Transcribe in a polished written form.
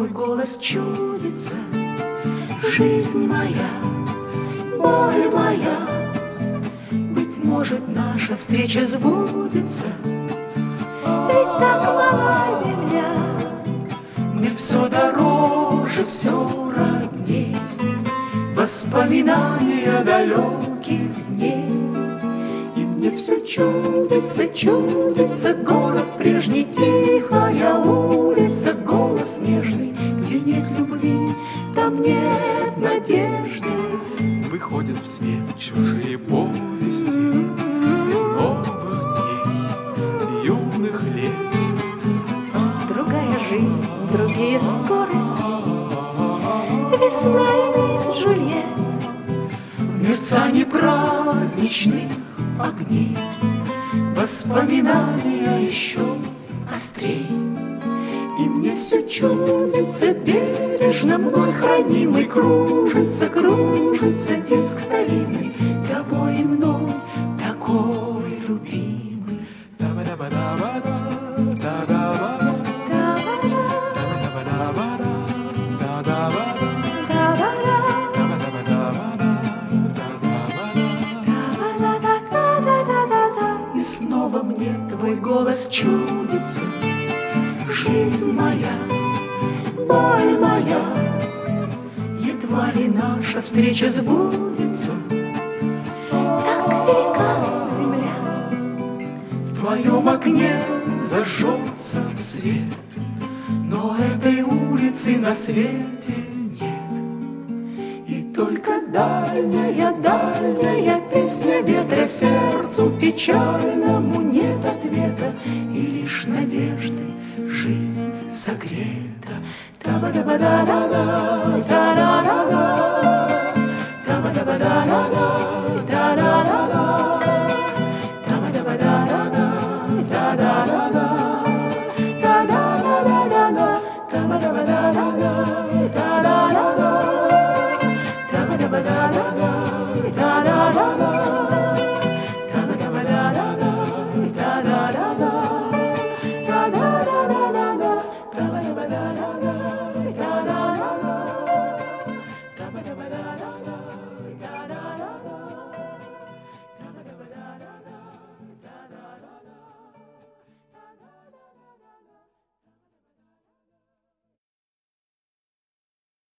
твой голос чудится. Жизнь моя, боль моя, быть может, наша встреча сбудется. Ведь так мала земля, Мир все дороже, все родней, воспоминания далеких дней. и мне все чудится, чудится город прежний, тихая улица, голос нежный. Где нет любви, там нет надежды. Выходят в свет чужие повести новых дней, юных лет. Другая жизнь, другие скорости, весна или Джульет. В мерцании праздничных огней воспоминания еще острей. И мне все чудится, бережно мной хранимый, кружится, кружится диск старинный, тобой и мной такой любимый. И снова мне твой голос чудится. Жизнь моя, боль моя, едва ли наша встреча сбудется. Так велика земля, В твоем окне зажжется свет, но этой улицы на свете нет. и только дальняя, дальняя песня ветра сердцу печальному нет ответа, и лишь надежды жизнь согрета. Та-ба-да-ба-да-да-да, та-да-да-да.